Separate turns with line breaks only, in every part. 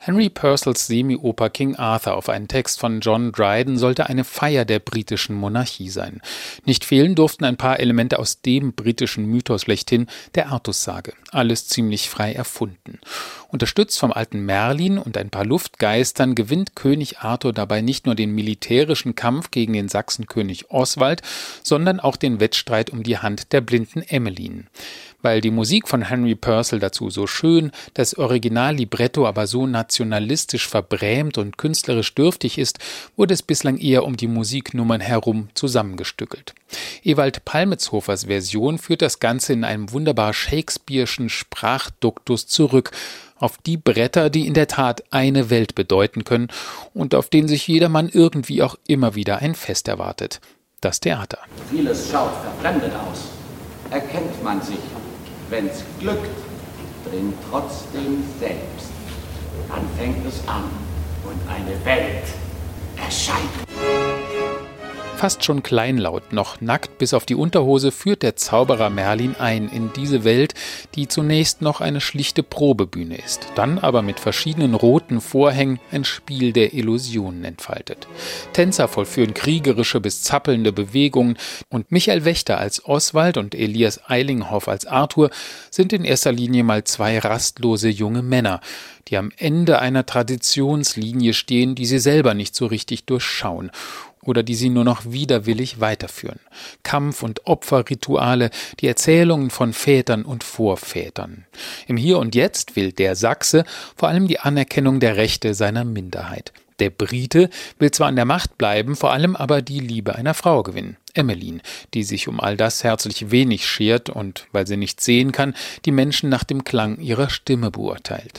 Henry Purcells Semi-Oper King Arthur auf einen Text von John Dryden sollte eine Feier der britischen Monarchie sein. Nicht fehlen durften ein paar Elemente aus dem britischen Mythos schlechthin, der Artussage. Alles ziemlich frei erfunden. Unterstützt vom alten Merlin und ein paar Luftgeistern gewinnt König Arthur dabei nicht nur den militärischen Kampf gegen den Sachsenkönig Oswald, sondern auch den Wettstreit um die Hand der blinden Emmeline. Weil die Musik von Henry Purcell dazu so schön, das Originallibretto aber so nationalistisch verbrämt und künstlerisch dürftig ist, wurde es bislang eher um die Musiknummern herum zusammengestückelt. Ewald Palmitzhofers Version führt das Ganze in einem wunderbar shakespeare'schen Sprachduktus zurück, auf die Bretter, die in der Tat eine Welt bedeuten können und auf denen sich jedermann irgendwie auch immer wieder ein Fest erwartet. Das Theater.
Vieles schaut verfremdet aus. Erkennt man sich, wenn's glückt, drin trotzdem selbst. Dann fängt es an und eine Welt erscheint.
Fast schon kleinlaut, noch nackt bis auf die Unterhose, führt der Zauberer Merlin ein in diese Welt, die zunächst noch eine schlichte Probebühne ist, dann aber mit verschiedenen roten Vorhängen ein Spiel der Illusionen entfaltet. Tänzer vollführen kriegerische bis zappelnde Bewegungen und Michael Wächter als Oswald und Elias Eilinghoff als Arthur sind in erster Linie mal zwei rastlose junge Männer, die am Ende einer Traditionslinie stehen, die sie selber nicht so richtig durchschauen oder die sie nur noch widerwillig weiterführen. Kampf- und Opferrituale, die Erzählungen von Vätern und Vorvätern. Im Hier und Jetzt will der Sachse vor allem die Anerkennung der Rechte seiner Minderheit. Der Brite will zwar an der Macht bleiben, vor allem aber die Liebe einer Frau gewinnen. Emmeline, die sich um all das herzlich wenig schert und, weil sie nicht sehen kann, die Menschen nach dem Klang ihrer Stimme beurteilt.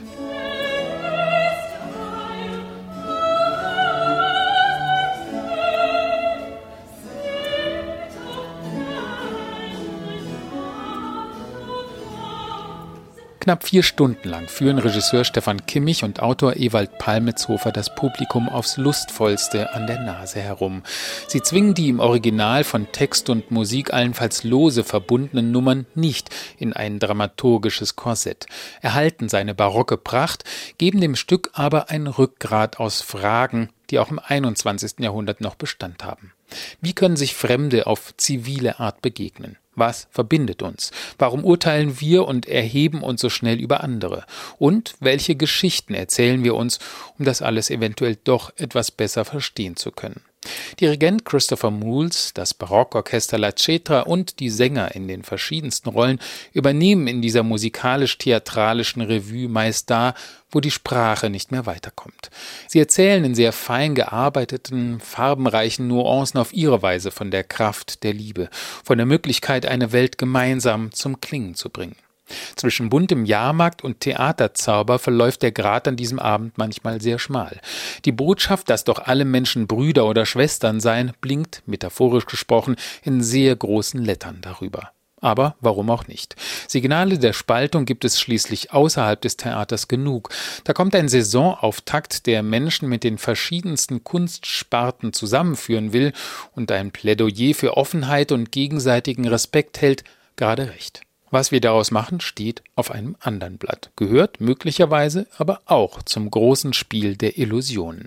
Knapp 4 Stunden lang führen Regisseur Stefan Kimmich und Autor Ewald Palmitzhofer das Publikum aufs Lustvollste an der Nase herum. Sie zwingen die im Original von Text und Musik allenfalls lose verbundenen Nummern nicht in ein dramaturgisches Korsett, erhalten seine barocke Pracht, geben dem Stück aber ein Rückgrat aus Fragen, die auch im 21. Jahrhundert noch Bestand haben. Wie können sich Fremde auf zivile Art begegnen? Was verbindet uns? Warum urteilen wir und erheben uns so schnell über andere? Und welche Geschichten erzählen wir uns, um das alles eventuell doch etwas besser verstehen zu können? Dirigent Christopher Moulds, das Barockorchester La Cetra und die Sänger in den verschiedensten Rollen übernehmen in dieser musikalisch-theatralischen Revue meist da, wo die Sprache nicht mehr weiterkommt. Sie erzählen in sehr fein gearbeiteten, farbenreichen Nuancen auf ihre Weise von der Kraft der Liebe, von der Möglichkeit, eine Welt gemeinsam zum Klingen zu bringen. Zwischen buntem Jahrmarkt und Theaterzauber verläuft der Grat an diesem Abend manchmal sehr schmal. Die Botschaft, dass doch alle Menschen Brüder oder Schwestern seien, blinkt, metaphorisch gesprochen, in sehr großen Lettern darüber. Aber warum auch nicht? Signale der Spaltung gibt es schließlich außerhalb des Theaters genug. Da kommt ein Saisonauftakt, der Menschen mit den verschiedensten Kunstsparten zusammenführen will und ein Plädoyer für Offenheit und gegenseitigen Respekt hält, gerade recht. Was wir daraus machen, steht auf einem anderen Blatt, gehört möglicherweise aber auch zum großen Spiel der Illusionen.